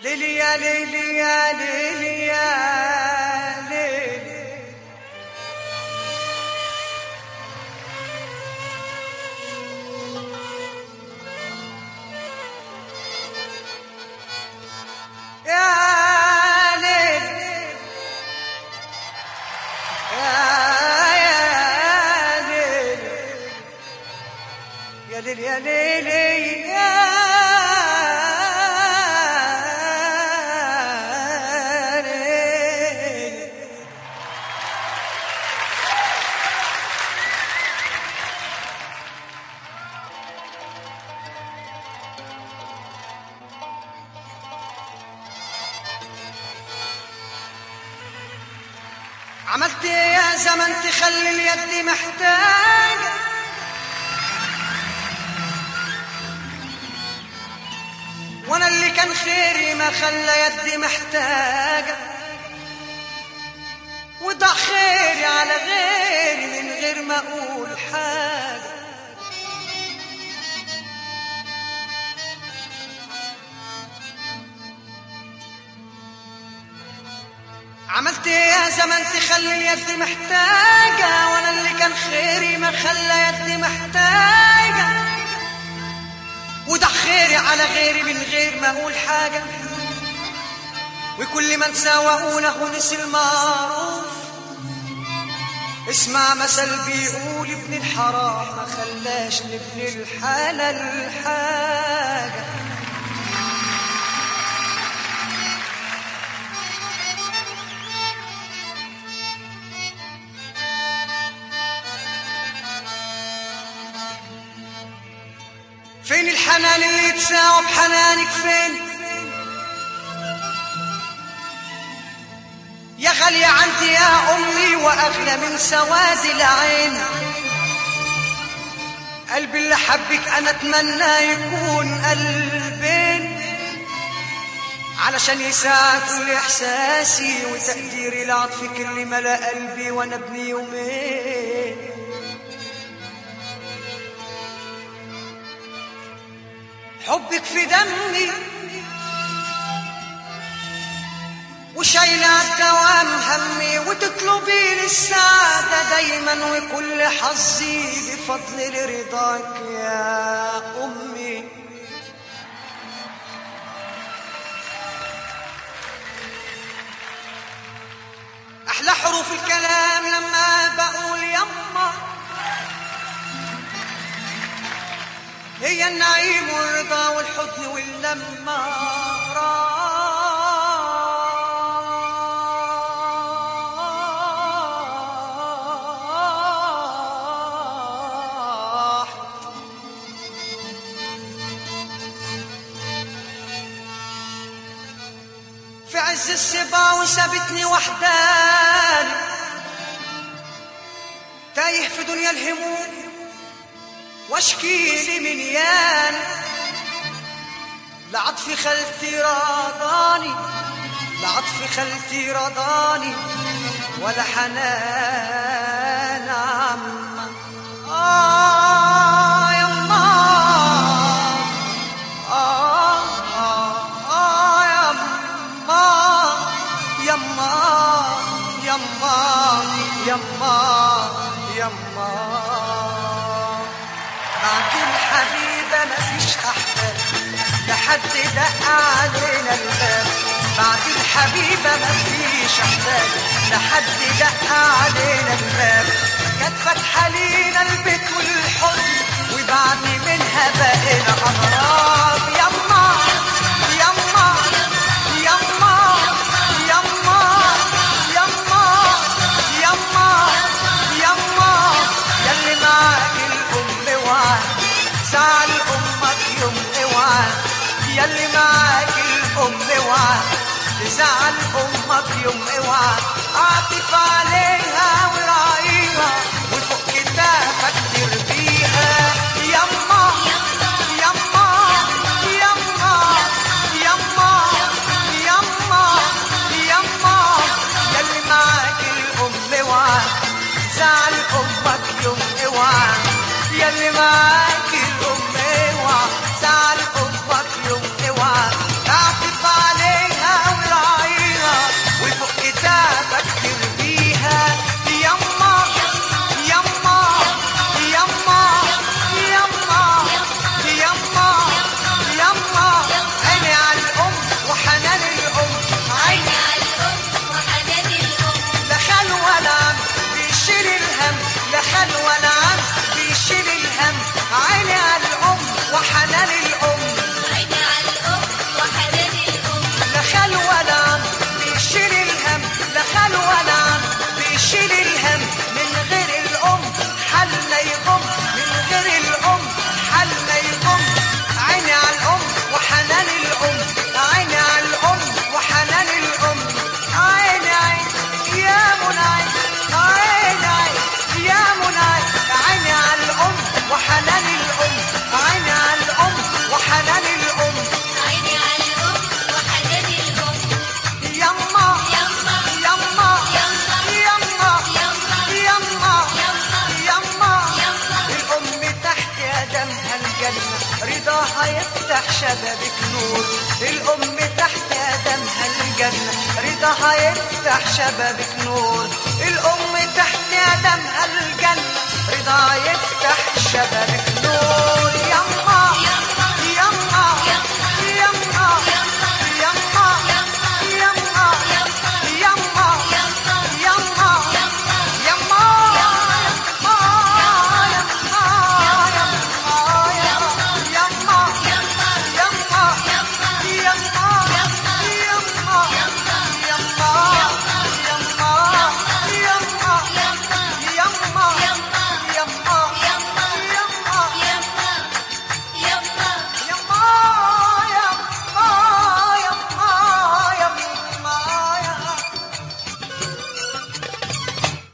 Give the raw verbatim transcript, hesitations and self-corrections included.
ليلي يا ليلي يا ليلي يا ليلي يا ليلي يا ليلي يا ليلي يا عملت يا زمن تخلي اليد محتاجة وانا اللي كان خيري ما خلى يدي محتاجة وضع خيري على غيري من غير ما اقول حاجة عملت يا زمن تخلي اليد محتاجة وانا اللي كان خيري ما خلى يدي محتاجة وده خيري على غيري من غير ما اقول حاجة وكل من ساوونه نسي المعروف اسمع مثل بيقول ابن الحرام ما خلاش لابن الحلال حاجة فين الحنان اللي يتساوى بحنانك فين يا غالية عندي يا أمي وأغلى من سواد العين قلبي اللي حبك أنا أتمنى يكون قلبين علشان يساعد كل إحساسي وتقديري لعطفك اللي ملأ قلبي وأنا ابني يومين حبك في دمي وشايلة الدوام همي وتطلبي لي السعادة دايما وكل حظي بفضل رضاك يا أمي أحلى حروف الكلام لما بقول يما هي النعيم والرضا والحزن واللمة راحت في عز الصبا وسابتني وحداني تايه في دنيا الهموم واشكي لي من يان لعطف خلتي رضاني لعطف خلتي رضاني ولا حنان عما آه يما آه آه آه يما يما يما يما يما بعد الحبيبة مفيش أحباب لحد دق علينا الباب بعد الحبيبة مفيش أحباب لحد دق علينا الباب كانت فاتحة لينا البيت والحضن وبعد منها بقينا أغراب يما يما يما يما يما يما يما ياللي معاك الأم وعاك زعل أمك يوم اوعى ياللي معاك الأم اوعى تزعل أمك يوم اوعى عاطف عليها وراعيها وفوق كتافك تربيها يما يما يما يما يما يما ياللي معاك الأم اوعى زعل أمك يوم اوعى ياللي معاك الأم اوعى زعل أمك يوم اوعى تعطف عليها رضاها يفتح شبابك نور، الأم تحت قدمها الجنة، رضاها يفتح شبابك نور، الأم تحت قدمها الجنة، رضاها يفتح